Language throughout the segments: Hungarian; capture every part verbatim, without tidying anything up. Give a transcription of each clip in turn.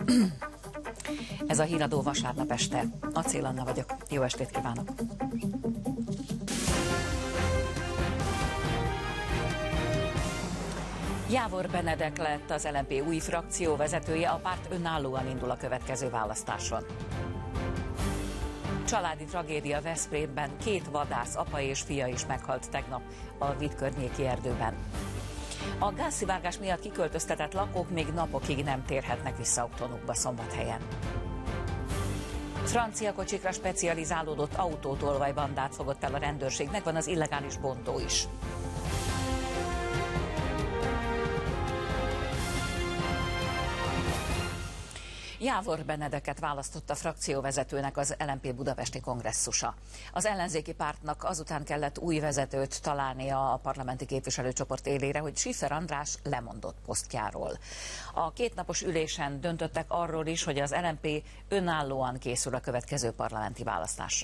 Ez a Híradó vasárnap este. Acél Anna vagyok. Jó estét kívánok! Jávor Benedek lett az el en pé új frakcióvezetője, a párt önállóan indul a következő választáson. Családi tragédia Veszprémben, két vadász, apa és fia is meghalt tegnap a Vidd környéki erdőben. A gázszivárgás miatt kiköltöztetett lakók még napokig nem térhetnek vissza otthonukba Szombathelyen. Francia kocsikra specializálódott autótolvajbandát fogott el a rendőrség, megvan az illegális bontó is. Jávor Benedeket választotta frakcióvezetőnek az el en pé budapesti kongresszusa. Az ellenzéki pártnak azután kellett új vezetőt találnia a parlamenti képviselőcsoport élére, hogy Schiffer András lemondott posztjáról. A kétnapos ülésen döntöttek arról is, hogy az el en pé önállóan készül a következő parlamenti választásra.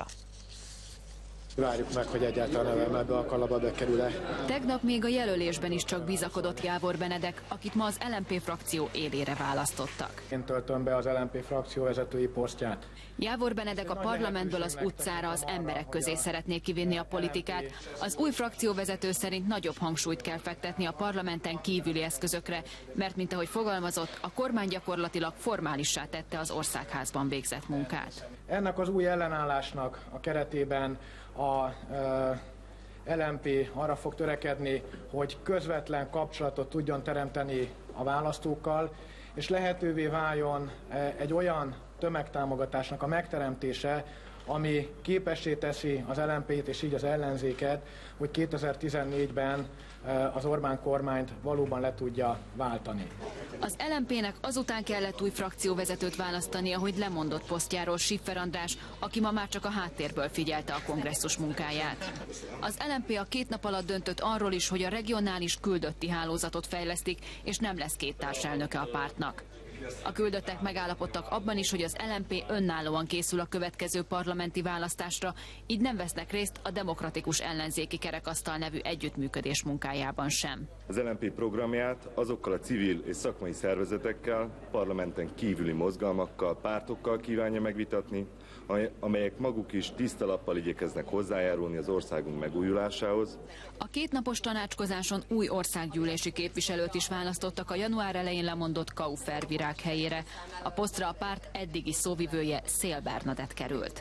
Várjuk meg, hogy egyáltalán nem ebbe a kalapba bekerül-e. Tegnap még a jelölésben is csak bizakodott Jávor Benedek, akit ma az el en pé frakció élére választottak. Én töltöm be az el en pé frakció vezetői posztját. Jávor Benedek a parlamentből az utcára, az emberek közé szeretné kivinni a politikát. Az új frakcióvezető szerint nagyobb hangsúlyt kell fektetni a parlamenten kívüli eszközökre, mert mint ahogy fogalmazott, a kormány gyakorlatilag formálissá tette az országházban végzett munkát. Ennek az új ellenállásnak a keretében a el en pé arra fog törekedni, hogy közvetlen kapcsolatot tudjon teremteni a választókkal, és lehetővé váljon egy olyan tömegtámogatásnak a megteremtése, ami képessé teszi az el en pét és így az ellenzéket, hogy kétezer-tizennégyben az Orbán kormányt valóban le tudja váltani. Az el en pének azután kellett új frakcióvezetőt választania, hogy lemondott posztjáról Schiffer András, aki ma már csak a háttérből figyelte a kongresszus munkáját. Az el en pé a két nap alatt döntött arról is, hogy a regionális küldötti hálózatot fejlesztik, és nem lesz két társelnöke a pártnak. A küldöttek megállapodtak abban is, hogy az el en pé önállóan készül a következő parlamenti választásra, így nem vesznek részt a Demokratikus Ellenzéki Kerekasztal nevű együttműködés munkájában sem. Az el en pé programját azokkal a civil és szakmai szervezetekkel, parlamenten kívüli mozgalmakkal, pártokkal kívánja megvitatni, amelyek maguk is tiszta lappal igyekeznek hozzájárulni az országunk megújulásához. A kétnapos tanácskozáson új országgyűlési képviselőt is választottak a január elején lemondott Kaufer Virág helyére. A posztra a párt eddigi szóvivője Szél Bernadett került.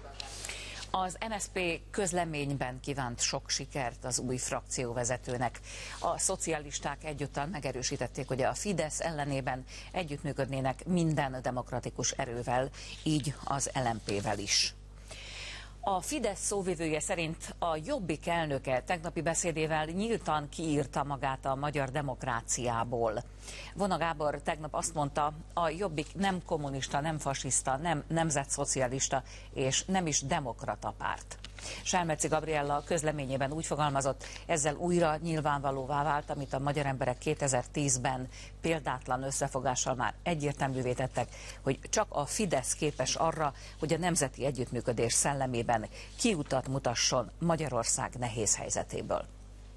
Az em es zé pé közleményben kívánt sok sikert az új frakcióvezetőnek. A szocialisták egyúttal megerősítették, hogy a Fidesz ellenében együttműködnének minden demokratikus erővel, így az el en pével is. A Fidesz szóvivője szerint a Jobbik elnöke tegnapi beszédével nyíltan kiírta magát a magyar demokráciából. Vona Gábor tegnap azt mondta, a Jobbik nem kommunista, nem fasiszta, nem nemzetszocialista és nem is demokrata párt. Selmeci Gabriella közleményében úgy fogalmazott, ezzel újra nyilvánvalóvá vált, amit a magyar emberek kétezer-tízben példátlan összefogással már egyértelművé tettek, hogy csak a Fidesz képes arra, hogy a nemzeti együttműködés szellemében kiutat mutasson Magyarország nehéz helyzetéből.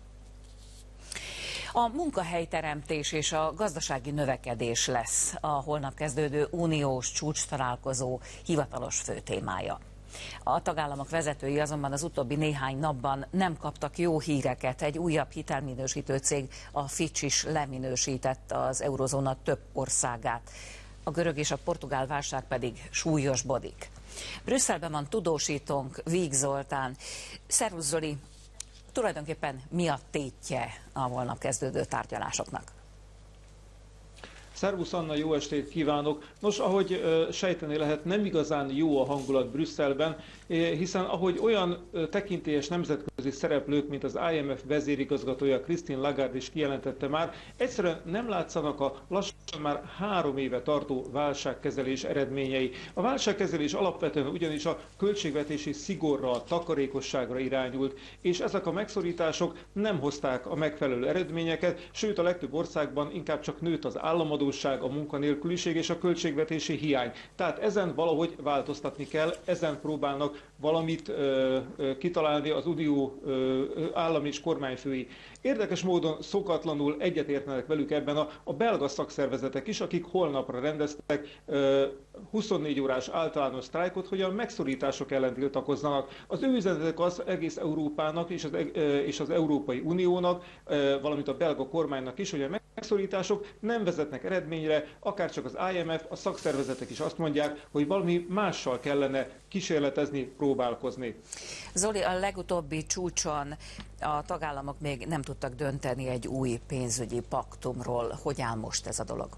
A munkahelyteremtés és a gazdasági növekedés lesz a holnap kezdődő uniós csúcstalálkozó hivatalos főtémája. A tagállamok vezetői azonban az utóbbi néhány napban nem kaptak jó híreket. Egy újabb hitelminősítő cég, a Fitch is leminősített az eurozóna több országát. A görög és a portugál válság pedig súlyosbodik. Brüsszelben van tudósítónk, Víg Zoltán. Szervusz Zoli, tulajdonképpen mi a tétje a holnap kezdődő tárgyalásoknak? Szervusz Anna, jó estét kívánok! Nos, ahogy uh, sejteni lehet, nem igazán jó a hangulat Brüsszelben, hiszen ahogy olyan uh, tekintélyes nemzetközi szereplők, mint az i em ef vezérigazgatója Christine Lagarde is kijelentette már, egyszerűen nem látszanak a lassan már három éve tartó válságkezelés eredményei. A válságkezelés alapvetően ugyanis a költségvetési szigorra, a takarékosságra irányult, és ezek a megszorítások nem hozták a megfelelő eredményeket, sőt a legtöbb országban inkább csak nőtt az államadósság, adósság, a munkanélküliség és a költségvetési hiány. Tehát ezen valahogy változtatni kell, ezen próbálnak valamit ö, ö, kitalálni az unió ö, állam és kormányfői. Érdekes módon szokatlanul egyetértenek velük ebben a, a belga szakszervezetek is, akik holnapra rendeztek ö, huszonnégy órás általános sztrájkot, hogy a megszorítások ellen tiltakozzanak. Az ő üzenetek az egész Európának és az, és az Európai Uniónak, valamint a belga kormánynak is, hogy a megszorítások nem vezetnek eredményre, akár csak az I M F, a szakszervezetek is azt mondják, hogy valami mással kellene kísérletezni, próbálkozni. Zoli, a legutóbbi csúcson a tagállamok még nem tudtak dönteni egy új pénzügyi paktumról. Hogy áll most ez a dolog?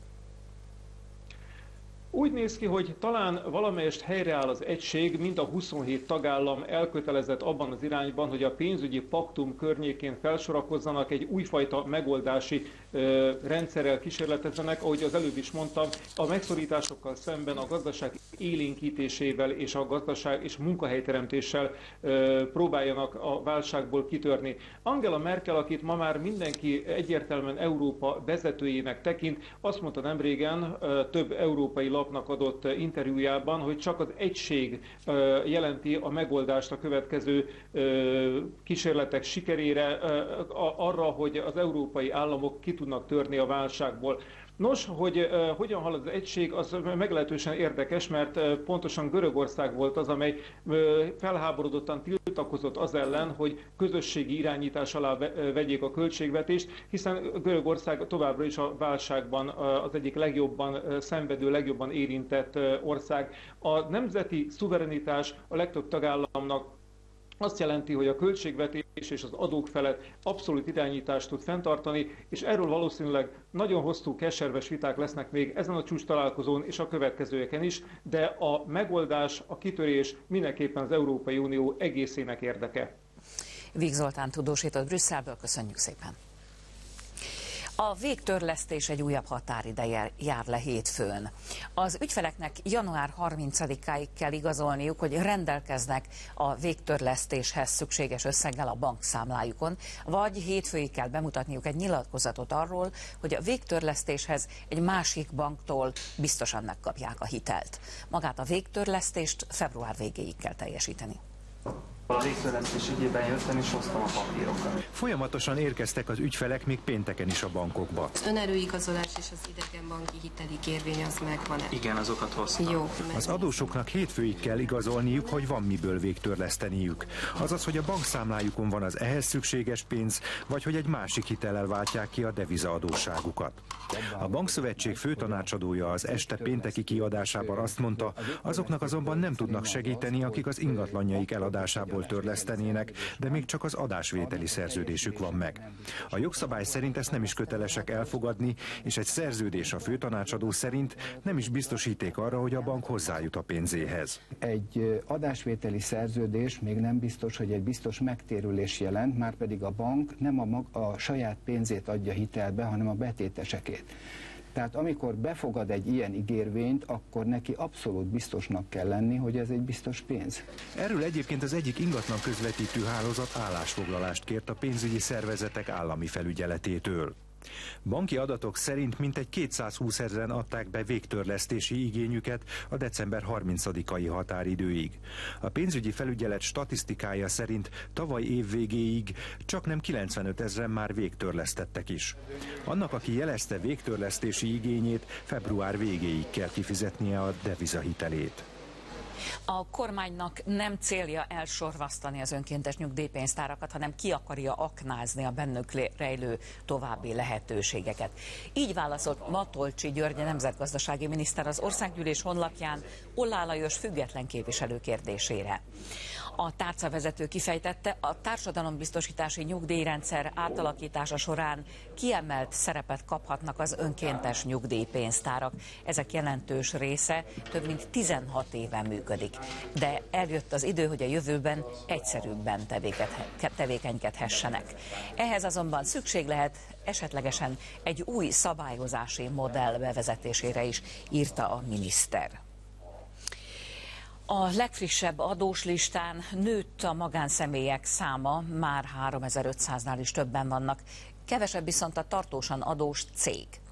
Úgy néz ki, hogy talán valamelyest helyreáll az egység, mint a huszonhét tagállam elkötelezett abban az irányban, hogy a pénzügyi paktum környékén felsorakozzanak, egy újfajta megoldási ö, rendszerrel kísérletezzenek, ahogy az előbb is mondtam, a megszorításokkal szemben a gazdaság élénkítésével és a gazdaság és munkahelyteremtéssel ö, próbáljanak a válságból kitörni. Angela Merkel, akit ma már mindenki egyértelműen Európa vezetőjének tekint, azt mondta nemrégen ö, több európai lapnak adott interjújában, hogy csak az egység jelenti a megoldást a következő kísérletek sikerére, arra, hogy az európai államok ki tudnak törni a válságból. Nos, hogy uh, hogyan halad az egység, az meglehetősen érdekes, mert uh, pontosan Görögország volt az, amely uh, felháborodottan tiltakozott az ellen, hogy közösségi irányítás alá ve vegyék a költségvetést, hiszen Görögország továbbra is a válságban uh, az egyik legjobban uh, szenvedő, legjobban érintett uh, ország. A nemzeti szuverenitás a legtöbb tagállamnak azt jelenti, hogy a költségvetés és az adók felett abszolút irányítást tud fenntartani, és erről valószínűleg nagyon hosszú, keserves viták lesznek még ezen a csúcs találkozón és a következőeken is, de a megoldás, a kitörés mindenképpen az Európai Unió egészének érdeke. Víg Zoltán tudósított Brüsszelből, köszönjük szépen. A végtörlesztés egy újabb határideje jár le hétfőn. Az ügyfeleknek január harmincadikáig kell igazolniuk, hogy rendelkeznek a végtörlesztéshez szükséges összeggel a bankszámlájukon, vagy hétfőig kell bemutatniuk egy nyilatkozatot arról, hogy a végtörlesztéshez egy másik banktól biztosan megkapják a hitelt. Magát a végtörlesztést február végéig kell teljesíteni. A végtörlesztés ügyében jöttem és hoztam a papírokat. Folyamatosan érkeztek az ügyfelek még pénteken is a bankokba. Önerőigazolás és az idegenbanki hiteli kérvény az megvan-e? Igen, azokat hoztam. Jó. Az adósoknak hétfőig kell igazolniuk, hogy van miből végtörleszteniük. Azaz, hogy a bankszámlájukon van az ehhez szükséges pénz, vagy hogy egy másik hitellel váltják ki a devizaadósságukat. A Bankszövetség főtanácsadója az este pénteki kiadásában azt mondta, azoknak azonban nem tudnak segíteni, akik az ingatlanjaik eladásából törlesztenének, de még csak az adásvételi szerződésük van meg. A jogszabály szerint ezt nem is kötelesek elfogadni, és egy szerződés a főtanácsadó szerint nem is biztosíték arra, hogy a bank hozzájut a pénzéhez. Egy adásvételi szerződés még nem biztos, hogy egy biztos megtérülés jelent, márpedig a bank nem a, mag, a saját pénzét adja hitelbe, hanem a betétesekét. Tehát amikor befogad egy ilyen ígérvényt, akkor neki abszolút biztosnak kell lenni, hogy ez egy biztos pénz. Erről egyébként az egyik ingatlan közvetítő hálózat állásfoglalást kért a pénzügyi szervezetek állami felügyeletétől. Banki adatok szerint mintegy kétszázhúsz ezeren adták be végtörlesztési igényüket a december harmincadikai határidőig. A pénzügyi felügyelet statisztikája szerint tavaly év végéig csaknem kilencvenöt ezeren már végtörlesztettek is. Annak, aki jelezte végtörlesztési igényét, február végéig kell kifizetnie a devizahitelét. A kormánynak nem célja elsorvasztani az önkéntes nyugdíjpénztárakat, hanem ki akarja aknázni a bennük rejlő további lehetőségeket. Így válaszolt Matolcsy György, nemzetgazdasági miniszter az Országgyűlés honlapján Ollá Lajos független képviselő kérdésére. A tárcavezető kifejtette, a társadalombiztosítási nyugdíjrendszer átalakítása során kiemelt szerepet kaphatnak az önkéntes nyugdíjpénztárak. Ezek jelentős része több mint tizenhat éve működik. De eljött az idő, hogy a jövőben egyszerűbben tevékenykedhessenek. Ehhez azonban szükség lehet esetlegesen egy új szabályozási modell bevezetésére is, írta a miniszter. A legfrissebb adós listán nőtt a magánszemélyek száma, már háromezer-ötszáznál is többen vannak, kevesebb viszont a tartósan adós cég.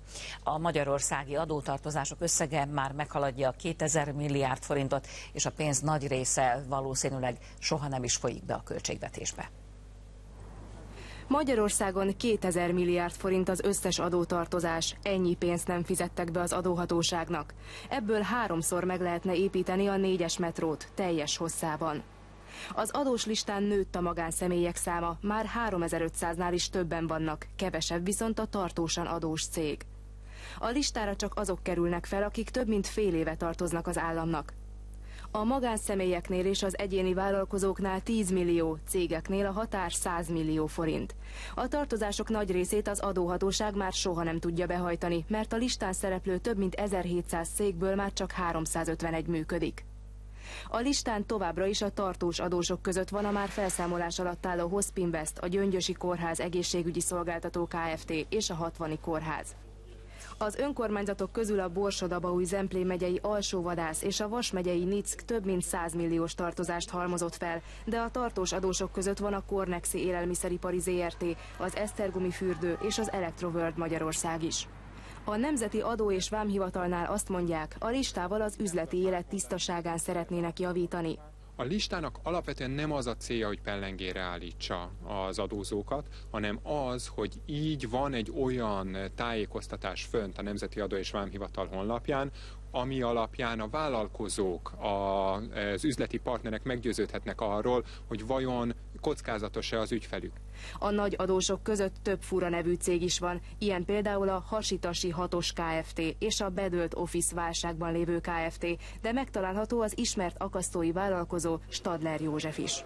A magyarországi adótartozások összege már meghaladja a kétezer milliárd forintot, és a pénz nagy része valószínűleg soha nem is folyik be a költségvetésbe. Magyarországon kétezer milliárd forint az összes adótartozás, ennyi pénzt nem fizettek be az adóhatóságnak. Ebből háromszor meg lehetne építeni a négyes metrót teljes hosszában. Az adós listán nőtt a magánszemélyek száma, már háromezer-ötszáznál is többen vannak, kevesebb viszont a tartósan adós cég. A listára csak azok kerülnek fel, akik több mint fél éve tartoznak az államnak. A magánszemélyeknél és az egyéni vállalkozóknál tíz millió, cégeknél a határ száz millió forint. A tartozások nagy részét az adóhatóság már soha nem tudja behajtani, mert a listán szereplő több mint ezerhétszáz cégből már csak háromszázötvenegy működik. A listán továbbra is a tartós adósok között van a már felszámolás alatt álló Hospinvest, a Gyöngyösi Kórház egészségügyi szolgáltató Kft. És a Hatvani Kórház. Az önkormányzatok közül a Borsod-Abaúj-Zemplén megyei Alsóvadász és a Vas megyei Nick több mint száz milliós tartozást halmozott fel, de a tartós adósok között van a Kornexi Élelmiszeripari Zrt., az Esztergomi Fürdő és az Electroworld Magyarország is. A Nemzeti Adó és Vámhivatalnál azt mondják, a listával az üzleti élet tisztaságán szeretnének javítani. A listának alapvetően nem az a célja, hogy pellengére állítsa az adózókat, hanem az, hogy így van egy olyan tájékoztatás fönt a Nemzeti Adó és Vámhivatal honlapján, ami alapján a vállalkozók, az üzleti partnerek meggyőződhetnek arról, hogy vajon kockázatos-e az ügyfelük. A nagy adósok között több fura nevű cég is van, ilyen például a Hasitasi Hatos Kft. És a bedőlt Office válságban lévő Kft., de megtalálható az ismert akasztói vállalkozó Stadler József is.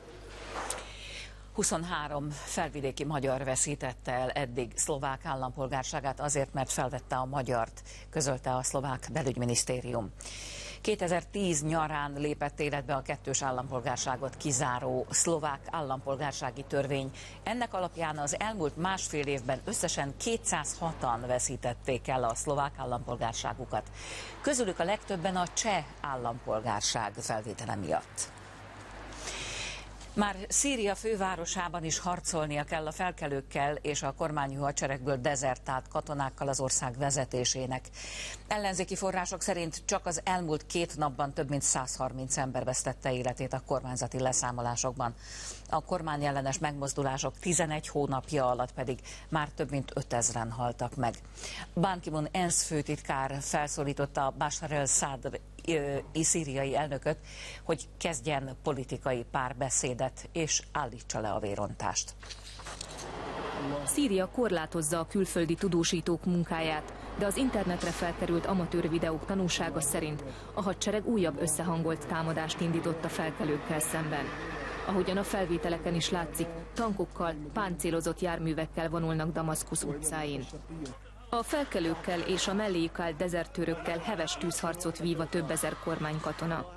huszonhárom felvidéki magyar veszítette el eddig szlovák állampolgárságát azért, mert felvette a magyart, közölte a szlovák belügyminisztérium. kétezer-tíz nyarán lépett életbe a kettős állampolgárságot kizáró szlovák állampolgársági törvény. Ennek alapján az elmúlt másfél évben összesen kétszázhatan veszítették el a szlovák állampolgárságukat. Közülük a legtöbben a cseh állampolgárság felvétele miatt. Már Szíria fővárosában is harcolnia kell a felkelőkkel és a kormányú hadseregből dezertált katonákkal az ország vezetésének. Ellenzéki források szerint csak az elmúlt két napban több mint száz harminc ember vesztette életét a kormányzati leszámolásokban. A kormányellenes megmozdulások tizenegy hónapja alatt pedig már több mint ötezren haltak meg. Ban Ki-moon ENSZ főtitkár felszólította Bashar el-Assad szíriai elnököt, hogy kezdjen politikai párbeszédet és állítsa le a vérontást. Szíria korlátozza a külföldi tudósítók munkáját, de az internetre felkerült amatőr videók tanúsága szerint a hadsereg újabb összehangolt támadást indított a felkelőkkel szemben. Ahogyan a felvételeken is látszik, tankokkal, páncélozott járművekkel vonulnak Damaszkusz utcáin. A felkelőkkel és a melléjük állt dezertőrökkel heves tűzharcot vív a több ezer kormánykatona.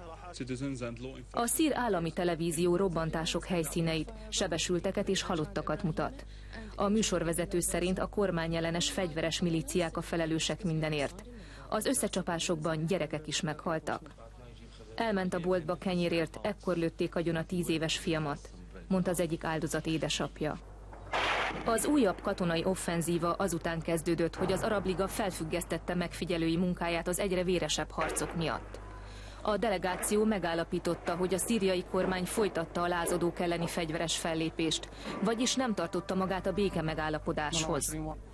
A szír állami televízió robbantások helyszíneit, sebesülteket és halottakat mutat. A műsorvezető szerint a kormányellenes fegyveres milíciák a felelősek mindenért. Az összecsapásokban gyerekek is meghaltak. Elment a boltba kenyérért, ekkor lőtték agyon a tíz éves fiamat, mondta az egyik áldozat édesapja. Az újabb katonai offenzíva azután kezdődött, hogy az Arab Liga felfüggesztette megfigyelői munkáját az egyre véresebb harcok miatt. A delegáció megállapította, hogy a szíriai kormány folytatta a lázadók elleni fegyveres fellépést, vagyis nem tartotta magát a béke megállapodáshoz.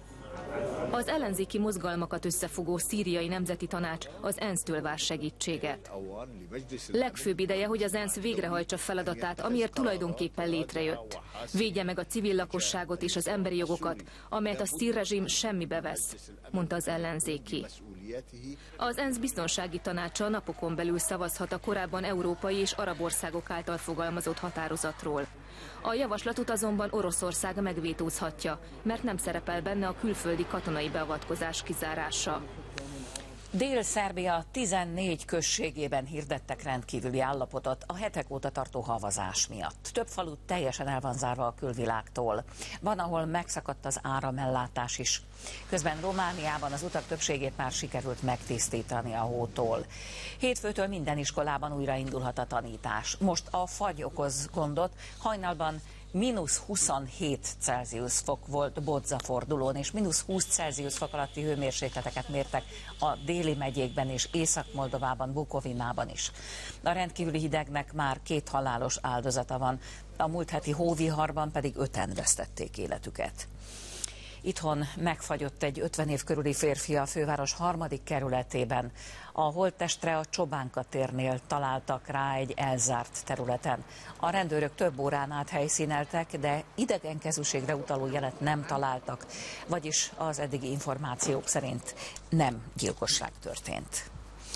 Az ellenzéki mozgalmakat összefogó szíriai nemzeti tanács az ENSZ-től vár segítséget. Legfőbb ideje, hogy az ENSZ végrehajtsa feladatát, amiért tulajdonképpen létrejött. Védje meg a civil lakosságot és az emberi jogokat, amelyet a szír rezsim semmibe vesz, mondta az ellenzéki. Az ENSZ biztonsági tanácsa napokon belül szavazhat a korábban európai és arab országok által fogalmazott határozatról. A javaslatot azonban Oroszország megvétózhatja, mert nem szerepel benne a külföldi katonai beavatkozás kizárása. Dél-Szerbia tizennégy községében hirdettek rendkívüli állapotot a hetek óta tartó havazás miatt. Több falu teljesen el van zárva a külvilágtól. Van, ahol megszakadt az áramellátás is. Közben Romániában az utak többségét már sikerült megtisztítani a hótól. Hétfőtől minden iskolában újraindulhat a tanítás. Most a fagy okoz gondot, hajnalban mínusz huszonhét Celsius fok volt Bodzafordulón, és mínusz húsz Celsius fok alatti hőmérsékleteket mértek a déli megyékben és Észak-Moldovában, Bukovinában is. A rendkívüli hidegnek már két halálos áldozata van, a múlt heti hóviharban pedig öten vesztették életüket. Itthon megfagyott egy ötven év körüli férfi a főváros harmadik kerületében. A holttestre a Csobánka térnél találtak rá egy elzárt területen. A rendőrök több órán át helyszíneltek, de idegenkezűségre utaló jelet nem találtak, vagyis az eddigi információk szerint nem gyilkosság történt.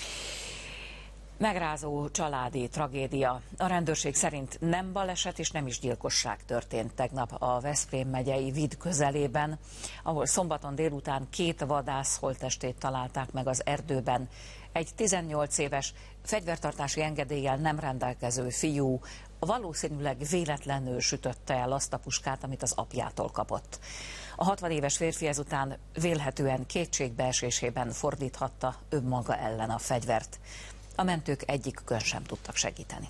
Megrázó családi tragédia. A rendőrség szerint nem baleset és nem is gyilkosság történt tegnap a Veszprém megyei Vid közelében, ahol szombaton délután két vadász holttestét találták meg az erdőben. Egy tizennyolc éves, fegyvertartási engedéllyel nem rendelkező fiú valószínűleg véletlenül sütötte el azt a puskát, amit az apjától kapott. A hatvan éves férfi ezután vélhetően kétségbeesésében fordíthatta önmaga ellen a fegyvert. A mentők egyikükön sem tudtak segíteni.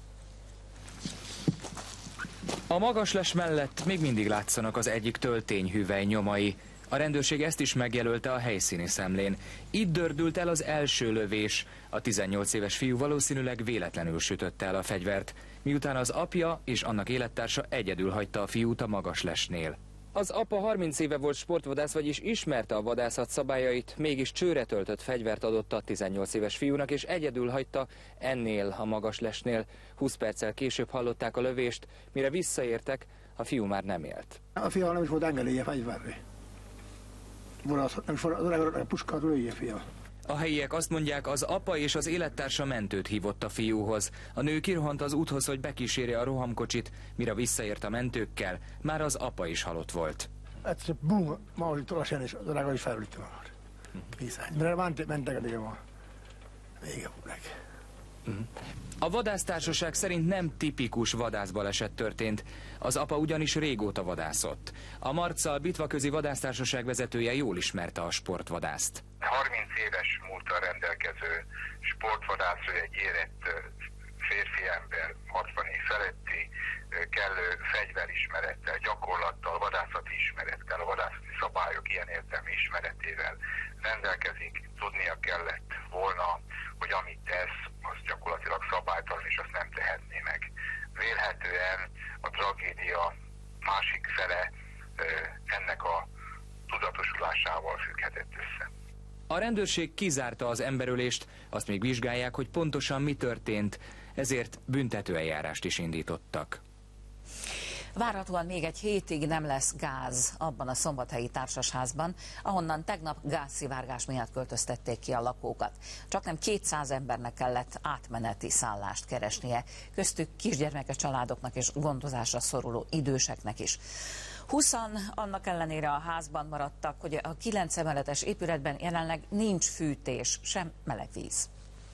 A magasles mellett még mindig látszanak az egyik töltényhüvely nyomai. A rendőrség ezt is megjelölte a helyszíni szemlén. Itt dördült el az első lövés. A tizennyolc éves fiú valószínűleg véletlenül sütötte el a fegyvert, miután az apja és annak élettársa egyedül hagyta a fiút a magaslesnél. Az apa harminc éve volt sportvadász, vagyis ismerte a vadászat szabályait, mégis csőre töltött fegyvert adott a tizennyolc éves fiúnak, és egyedül hagyta ennél a magaslesnél. húsz perccel később hallották a lövést, mire visszaértek, a fiú már nem élt. A fiú nem is volt engedélye fegyverre. Nem is volt a puskát lője fia. A helyiek azt mondják, az apa és az élettársa mentőt hívott a fiúhoz. A nő kirohant az úthoz, hogy bekísérje a rohamkocsit, mire visszaért a mentőkkel, már az apa is halott volt. Egyszer bum, ma oli tolasen, és az rága is felültő már. Viszány. Mert mentek a dél van. Vége meg. A vadásztársaság szerint nem tipikus vadászbaleset történt. Az apa ugyanis régóta vadászott. A Marccal Bitvaközi Vadásztársaság vezetője jól ismerte a sportvadászt. harminc éves múlttal rendelkező sportvadász, egy érett férfi ember, hatvan év feletti, kellő fegyverismerettel, gyakorlattal, vadászati ismerettel, a vadászati szabályok ilyen értelmi ismeretével rendelkezik. Tudnia kellett volna, hogy amit tesz, az gyakorlatilag szabálytalan, és azt nem tehetné meg. Vélhetően a tragédia másik fele ennek a tudatosulásával függhetett össze. A rendőrség kizárta az emberölést, azt még vizsgálják, hogy pontosan mi történt, ezért büntetőeljárást is indítottak. Várhatóan még egy hétig nem lesz gáz abban a szombathelyi társasházban, ahonnan tegnap gázszivárgás miatt költöztették ki a lakókat. Csaknem kétszáz embernek kellett átmeneti szállást keresnie, köztük kisgyermekes családoknak és gondozásra szoruló időseknek is. Húszan annak ellenére a házban maradtak, hogy a kilenc emeletes épületben jelenleg nincs fűtés, sem meleg víz.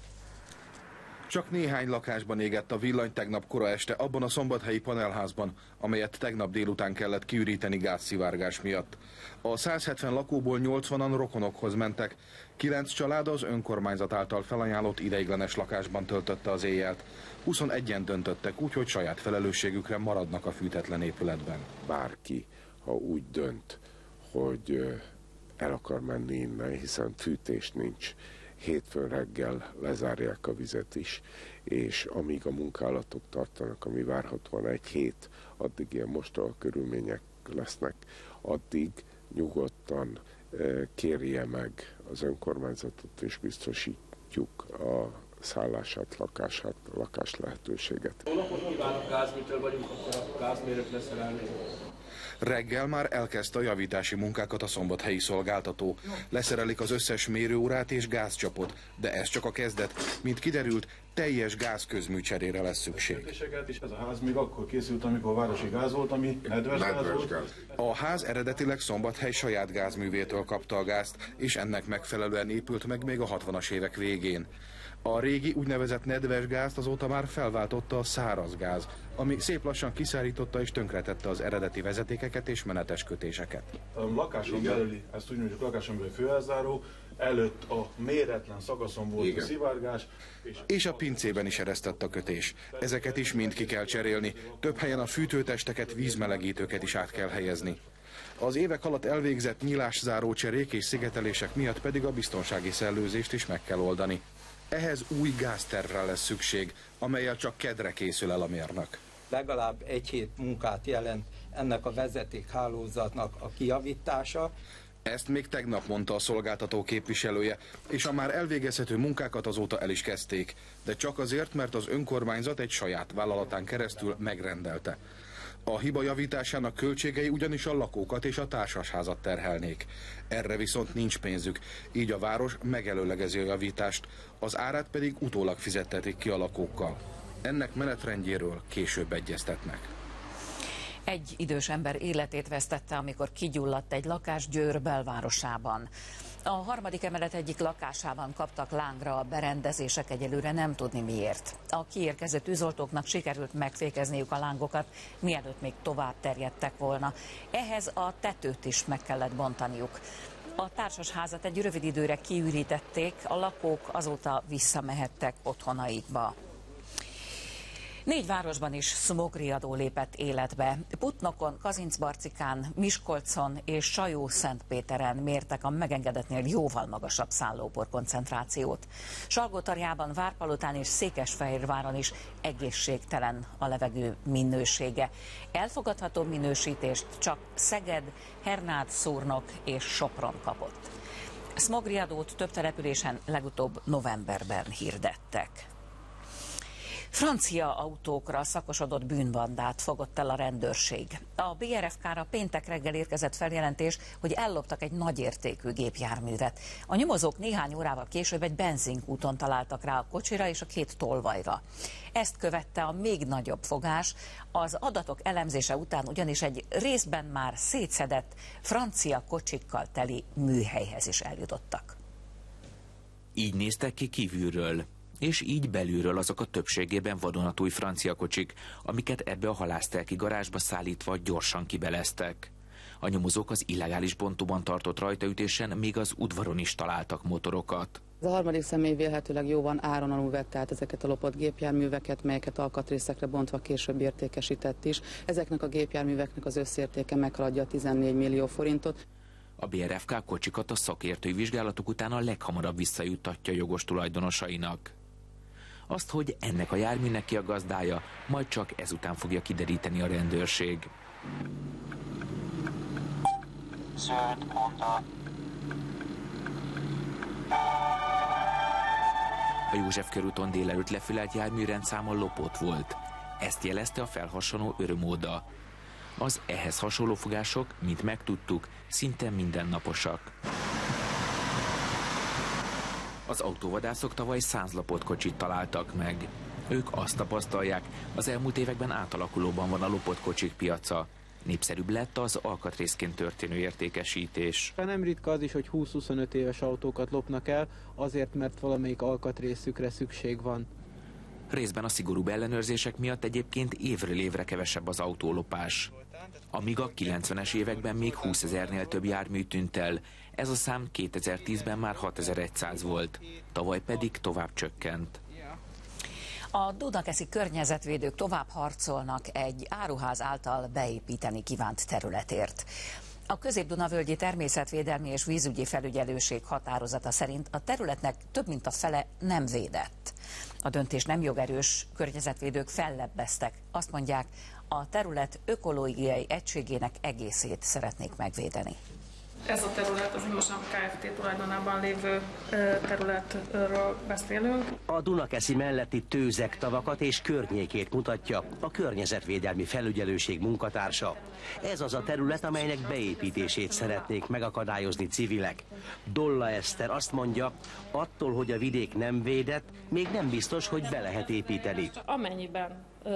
Csak néhány lakásban égett a villany tegnap kora este abban a szombathelyi panelházban, amelyet tegnap délután kellett kiüríteni gázszivárgás miatt. A száz hetven lakóból nyolcvanan rokonokhoz mentek, kilenc család az önkormányzat által felajánlott ideiglenes lakásban töltötte az éjjelt. huszonegyen döntöttek úgy, hogy saját felelősségükre maradnak a fűtetlen épületben. Bárki, ha úgy dönt, hogy el akar menni innen, hiszen fűtés nincs, hétfőn reggel lezárják a vizet is, és amíg a munkálatok tartanak, ami várhatóan egy hét, addig ilyen mostoha körülmények lesznek, addig nyugodtan kérje meg az önkormányzatot, és biztosítjuk a szállását, lakását, lakás lehetőséget. Jó napot kívánok, Gázműtől vagyunk, akkor a gázmérőt leszerelni. Reggel már elkezdte a javítási munkákat a szombathelyi szolgáltató. Leszerelik az összes mérőórát és gázcsapot, de ez csak a kezdet. Mint kiderült, teljes gázközműcserére lesz szükség. És ez a ház még akkor készült, amikor a városi gáz volt, ami nedves gáz volt. A ház eredetileg Szombathely saját gázművétől kapta a gázt, és ennek megfelelően épült meg még a hatvanas évek végén. A régi úgynevezett nedves gázt azóta már felváltotta a száraz gáz, ami szép lassan kiszárította és tönkretette az eredeti vezetékeket és menetes kötéseket. A lakáson belüli, ezt úgy mondjuk lakáson belüli főelzáró, előtt a méretlen szakaszon volt Igen. a szivárgás. És... és a pincében is eresztett a kötés. Ezeket is mind ki kell cserélni. Több helyen a fűtőtesteket, vízmelegítőket is át kell helyezni. Az évek alatt elvégzett nyilászáró cserék és szigetelések miatt pedig a biztonsági szellőzést is meg kell oldani. Ehhez új gáztervre lesz szükség, amellyel csak kedre készül el a mérnök. Legalább egy hét munkát jelent ennek a vezetékhálózatnak a kijavítása. Ezt még tegnap mondta a szolgáltató képviselője, és a már elvégezhető munkákat azóta el is kezdték, de csak azért, mert az önkormányzat egy saját vállalatán keresztül megrendelte. A hiba javításának költségei ugyanis a lakókat és a társasházat terhelnék. Erre viszont nincs pénzük, így a város megelőlegezi a javítást, az árát pedig utólag fizettetik ki a lakókkal. Ennek menetrendjéről később egyeztetnek. Egy idős ember életét vesztette, amikor kigyulladt egy lakás Győr belvárosában. A harmadik emelet egyik lakásában kaptak lángra a berendezések, egyelőre nem tudni miért. A kiérkező tűzoltóknak sikerült megfékezniük a lángokat, mielőtt még tovább terjedtek volna. Ehhez a tetőt is meg kellett bontaniuk. A társasházat egy rövid időre kiürítették, a lakók azóta visszamehettek otthonaikba. Négy városban is szmogriadó lépett életbe. Putnokon, Kazincbarcikán, Miskolcon és Sajó-Szentpéteren mértek a megengedetnél jóval magasabb szállópor koncentrációt. Salgótarjában, Várpalotán és Székesfehérváron is egészségtelen a levegő minősége. Elfogadható minősítést csak Szeged, Hernád, Szúrnok és Sopron kapott. Szmogriadót több településen legutóbb novemberben hirdettek. Francia autókra szakosodott bűnbandát fogott el a rendőrség. A bé er ef ká-ra péntek reggel érkezett feljelentés, hogy elloptak egy nagyértékű gépjárművet. A nyomozók néhány órával később egy benzinkúton találtak rá a kocsira és a két tolvajra. Ezt követte a még nagyobb fogás, az adatok elemzése után ugyanis egy részben már szétszedett francia kocsikkal teli műhelyhez is eljutottak. Így néztek ki kívülről. És így belülről azok a többségében vadonatúj francia kocsik, amiket ebbe a halásztelki garázsba szállítva gyorsan kibeleztek. A nyomozók az illegális bontóban tartott rajtaütésen még az udvaron is találtak motorokat. A harmadik személy vélhetőleg jóban áron alul vette át ezeket a lopott gépjárműveket, melyeket alkatrészekre bontva később értékesített is. Ezeknek a gépjárműveknek az összértéke meghaladja tizennégy millió forintot. A bé er ef ká kocsikat a szakértői vizsgálatok után a leghamarabb visszajuttatja jogos tulajdonosainak. Azt, hogy ennek a járműnek ki a gazdája, majd csak ezután fogja kideríteni a rendőrség. Zöld mondat. A József körúton délelőtt lefülelt jármű rendszáma lopott volt. Ezt jelezte a felhasonló örömóda. Az ehhez hasonló fogások, mint megtudtuk, szinte mindennaposak. Az autóvadászok tavaly száz lopott kocsit találtak meg. Ők azt tapasztalják, az elmúlt években átalakulóban van a lopott kocsik piaca. Népszerűbb lett az alkatrészként történő értékesítés. Nem ritka az is, hogy húsz-huszonöt éves autókat lopnak el, azért, mert valamelyik alkatrészükre szükség van. Részben a szigorúbb ellenőrzések miatt egyébként évről évre kevesebb az autólopás. Amíg a kilencvenes években még húszezernél több jármű tűnt el, ez a szám kétezer-tízben már hatezer-száz volt, tavaly pedig tovább csökkent. A dunakeszi környezetvédők tovább harcolnak egy áruház által beépíteni kívánt területért. A Közép-Dunavölgyi Természetvédelmi és Vízügyi Felügyelőség határozata szerint a területnek több mint a fele nem védett. A döntés nem jogerős, környezetvédők fellebbeztek. Azt mondják, a terület ökológiai egységének egészét szeretnék megvédeni. Ez a terület az Imosam Kft. Tulajdonában lévő területről beszélünk. A Dunakeszi melletti tőzek tavakat és környékét mutatja a Környezetvédelmi Felügyelőség munkatársa. Ez az a terület, amelynek beépítését szeretnék megakadályozni civilek. Dolla Eszter azt mondja, attól, hogy a vidék nem védett, még nem biztos, hogy be lehet építeni. Amennyiben ö,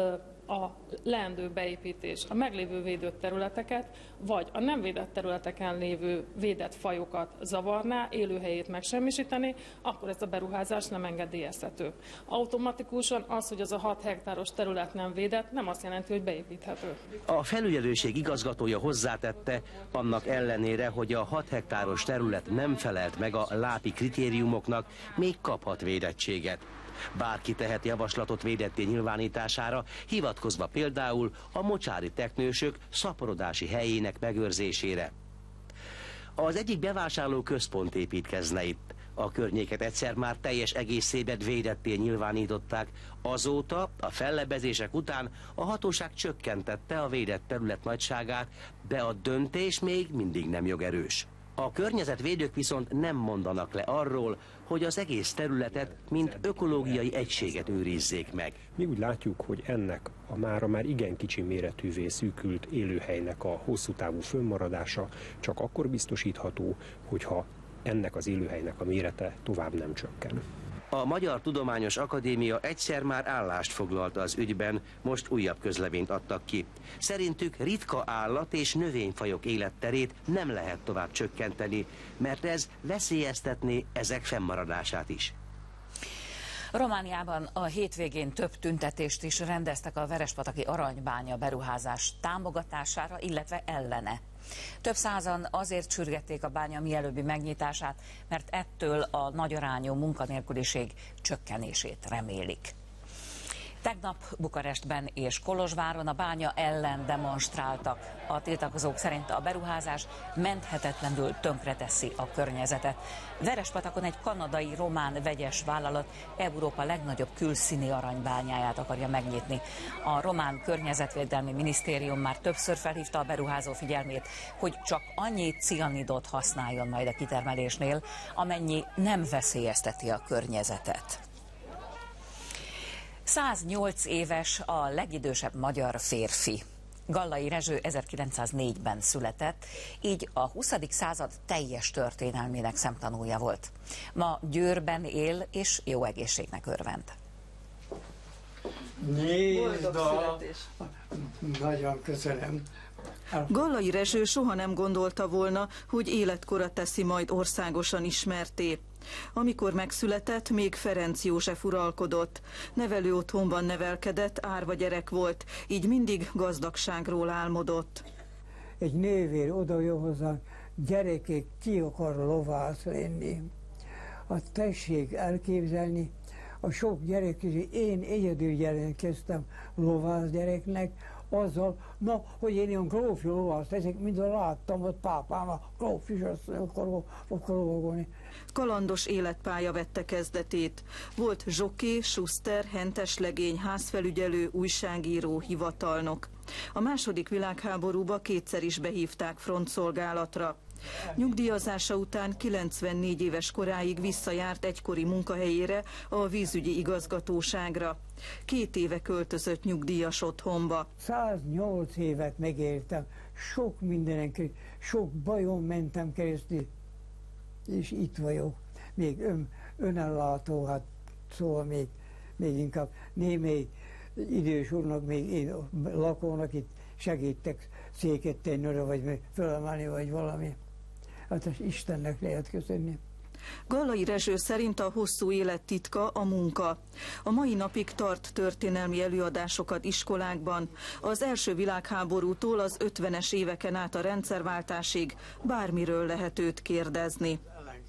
a leendő beépítés a meglévő védett területeket, vagy a nem védett területeken lévő védett fajokat zavarná, élőhelyét megsemmisíteni, akkor ez a beruházás nem engedélyezhető. Automatikusan az, hogy az a hat hektáros terület nem védett, nem azt jelenti, hogy beépíthető. A felügyelőség igazgatója hozzátette, annak ellenére, hogy a hat hektáros terület nem felelt meg a lápi kritériumoknak, még kaphat védettséget. Bárki tehet javaslatot védetté nyilvánítására, hivatkozva például a mocsári teknősök szaporodási helyének megőrzésére. Az egyik bevásárló központ építkezne itt. A környéket egyszer már teljes egészében védetté nyilvánították, azóta a fellebezések után a hatóság csökkentette a védett terület nagyságát, de a döntés még mindig nem jogerős. A környezetvédők viszont nem mondanak le arról, hogy az egész területet, mint ökológiai egységet őrizzék meg. Mi úgy látjuk, hogy ennek a mára már igen kicsi méretűvé szűkült élőhelynek a hosszú távú fönnmaradása csak akkor biztosítható, hogyha ennek az élőhelynek a mérete tovább nem csökken. A Magyar Tudományos Akadémia egyszer már állást foglalt az ügyben, most újabb közleményt adtak ki. Szerintük ritka állat- és növényfajok életterét nem lehet tovább csökkenteni, mert ez veszélyeztetné ezek fennmaradását is. Romániában a hétvégén több tüntetést is rendeztek a verespataki aranybánya beruházás támogatására, illetve ellene. Több százan azért sürgették a bánya mielőbbi megnyitását, mert ettől a nagyarányú munkanélküliség csökkenését remélik. Tegnap Bukarestben és Kolozsváron a bánya ellen demonstráltak. A tiltakozók szerint a beruházás menthetetlenül tönkreteszi a környezetet. Verespatakon egy kanadai román vegyes vállalat Európa legnagyobb külszíni aranybányáját akarja megnyitni. A román környezetvédelmi minisztérium már többször felhívta a beruházó figyelmét, hogy csak annyi cianidot használjon majd a kitermelésnél, amennyi nem veszélyezteti a környezetet. száznyolc éves a legidősebb magyar férfi. Gallai Rezső ezerkilencszáznégyben született, így a huszadik század teljes történelmének szemtanúja volt. Ma Győrben él és jó egészségnek örvend. Boldog születés! Nagyon köszönöm. Gallai Rezső soha nem gondolta volna, hogy életkora teszi majd országosan ismertté. Amikor megszületett, még Ferenc József uralkodott. Nevelő otthonban nevelkedett, árva gyerek volt, így mindig gazdagságról álmodott. Egy nővér oda jön hozzánk, gyerekek, ki akar lovász lenni. A tessék elképzelni, a sok gyerek közül én egyedül jelentkeztem lovász gyereknek, azzal, na, hogy én ilyen grófi lovász leszek, mint láttam, hogy pápám a grófis asszony akar lovagolni. Kalandos életpálya vette kezdetét. Volt zsoké, suszter, henteslegény, házfelügyelő, újságíró, hivatalnok. A második világháborúba kétszer is behívták frontszolgálatra. Nyugdíjazása után kilencvennégy éves koráig visszajárt egykori munkahelyére, a vízügyi igazgatóságra. Két éve költözött nyugdíjas otthonba. száznyolc évet megéltem, sok mindenen keresztül, sok bajon mentem keresztül, és itt vagyok. Még ön, önellátó, hát szóval még, még inkább némely idős úrnak, még én lakónak itt segítek széket tenni, vagy fölemelni, vagy valami. Hát az Istennek lehet köszönni. Gallai Rezső szerint a hosszú élet titka a munka. A mai napig tart történelmi előadásokat iskolákban. Az első világháborútól az ötvenes éveken át a rendszerváltásig bármiről lehet őt kérdezni.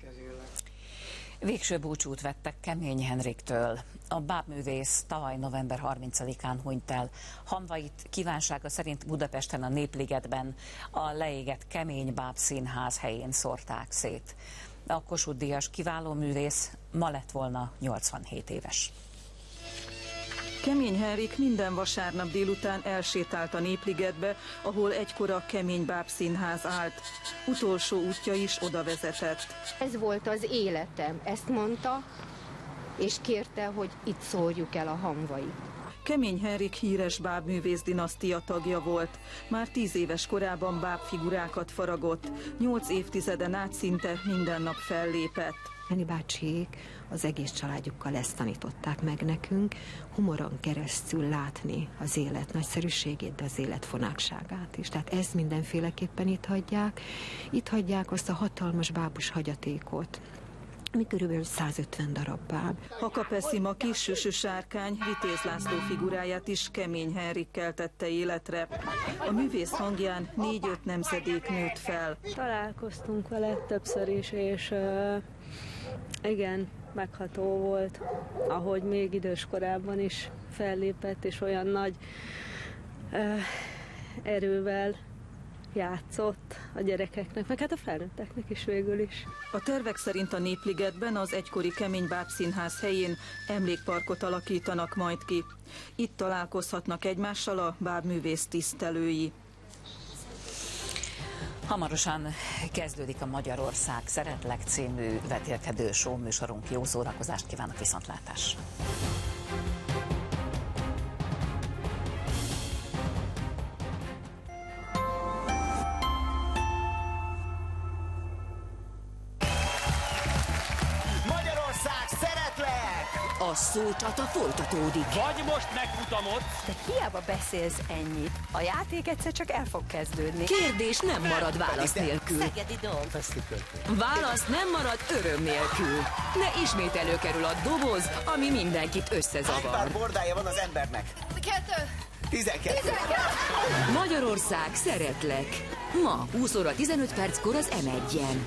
Végső búcsút vettek Kemény Henriktől. A bábművész tavaly november harmincadikán hunyt el. Hamvait kívánsága szerint Budapesten a Népligetben a leégett Kemény Báb Színház helyén szórták szét. A Kossuth-díjas kiváló művész ma lett volna nyolcvanhét éves. Kemény Henrik minden vasárnap délután elsétált a Népligetbe, ahol egykor a Kemény Báb Színház állt. Utolsó útja is oda vezetett. Ez volt az életem, ezt mondta, és kérte, hogy itt szórjuk el a hamvait. Kemény Henrik híres bábművész dinasztia tagja volt. Már tíz éves korában bábfigurákat faragott, nyolc évtizeden át szinte minden nap fellépett. Jani bácsiék az egész családjukkal ezt tanították meg nekünk, humoron keresztül látni az élet nagyszerűségét, de az élet fonákságát is. Tehát ezt mindenféleképpen itt hagyják. Itt hagyják azt a hatalmas bábus hagyatékot, ami körülbelül százötven darab báb. Hakapeszima kis süsű sárkány Vitéz László figuráját is Kemény Henrik keltette életre. A művész hangján négy-öt nemzedék nőtt fel. Találkoztunk vele többször is, és uh, igen, megható volt, ahogy még idős korában is fellépett, és olyan nagy uh, erővel játszott a gyerekeknek, meg hát a felnőtteknek is végül is. A tervek szerint a Népligetben az egykori Kemény Báb Színház helyén emlékparkot alakítanak majd ki. Itt találkozhatnak egymással a bábművész tisztelői. Hamarosan kezdődik a Magyarország Szeretlek című vetélkedő show műsorunk. Jó szórakozást kívánok, viszontlátásra! A szócsata folytatódik. Vagy most megfutamod. De hiába beszélsz ennyit. A játék egyszer csak el fog kezdődni. Kérdés nem marad válasz nélkül. Szegedi Dom. Válasz nem marad öröm nélkül. Ne ismét előkerül a doboz, ami mindenkit összezavar. Hány pár bordája van az embernek? Kettő. Tizenkettő. Magyarország Szeretlek. Ma húsz óra tizenöt perckor az em egyen.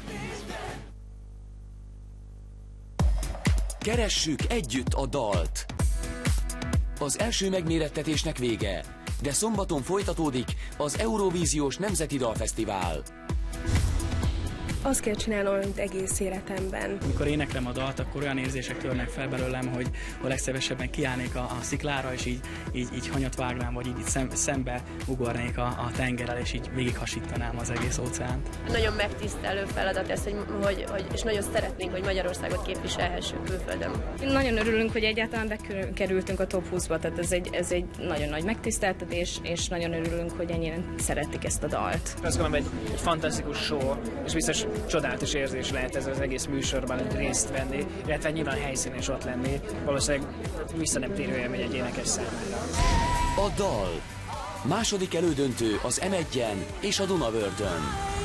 Keressük együtt a dalt! Az első megmérettetésnek vége, de szombaton folytatódik az Eurovíziós Nemzeti Dalfesztivál. Azt kell csinálnom, mint egész életemben. Amikor éneklem a dalt, akkor olyan érzések törnek fel belőlem, hogy a legszívesebben kiállnék a, a sziklára, és így, így, így hanyat vágnám, vagy így, így szem, szembe ugornék a, a tengerrel, és így végighasítanám az egész óceánt. Nagyon megtisztelő feladat ez, hogy, hogy, hogy, és nagyon szeretnénk, hogy Magyarországot képviselhessük külföldön. Nagyon örülünk, hogy egyáltalán bekerültünk a top húszba, tehát ez egy, ez egy nagyon nagy megtiszteltetés, és nagyon örülünk, hogy ennyien szeretik ezt a dalt. Azt gondolom, egy, egy fantasztikus show, és biztos csodálatos érzés lehet ez az egész műsorban részt venni, illetve nyilván helyszínen is ott lenni. Valószínűleg vissza nem térő élmény egy énekes számára. A dal. Második elődöntő az em egyen és a Dunavördön.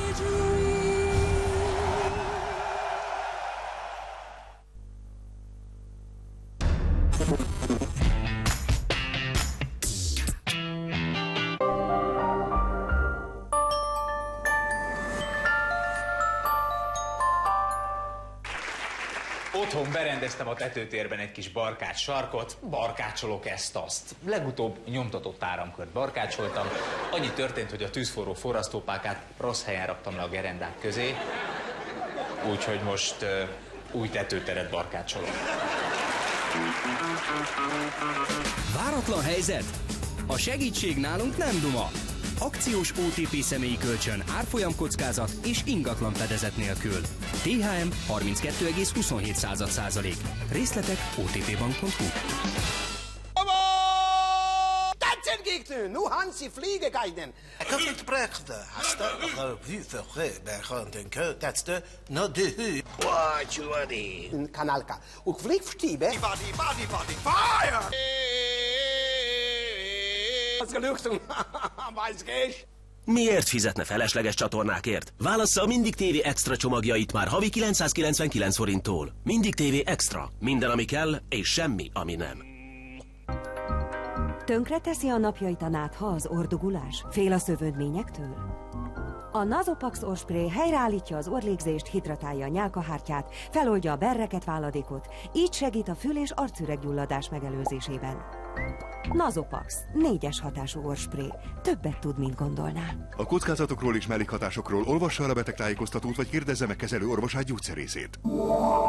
Otthon berendeztem a tetőtérben egy kis barkács sarkot, barkácsolok ezt-azt. Legutóbb nyomtatott áramkört barkácsoltam. Annyi történt, hogy a tűzforró forrasztópákát rossz helyen raktam le a gerendák közé, úgyhogy most uh, új tetőteret barkácsolok. Váratlan helyzet? A segítség nálunk nem duma. Akciós o té pé személyi kölcsön, árfolyamkockázat és ingatlan fedezet nélkül. té há em harminckettő egész huszonhét százalék. Részletek o té pé bank pont hu. Tanzen geht nu, nu Hansi Fliegegeinen. Kaffet brechte, hast du revue verre, bergen den kötetste, no de hu. What you are in Kanalka. Uk vliegstiebe. Body, body, body, fire! Az geluktunk, Weissgés. Miért fizetne felesleges csatornákért? Válassza a Mindig té vé Extra csomagjait már havi kilencszázkilencvenkilenc forinttól. Mindig té vé Extra. Minden, ami kell, és semmi, ami nem. Tönkreteszi a napjait a nátha az ordugulás? Fél a szövődményektől? A Nasopax orrspray helyreállítja az orrlégzést, hidratálja a nyálkahártyát, feloldja a berreket, váladékot, így segít a fül- és arcüreggyulladás megelőzésében. Nasopax, négyes hatású orrspray. Többet tud, mint gondolná. A kockázatokról és mellékhatásokról olvassa el a betegtájékoztatót, vagy kérdezze meg kezelő orvosát, gyógyszerészét.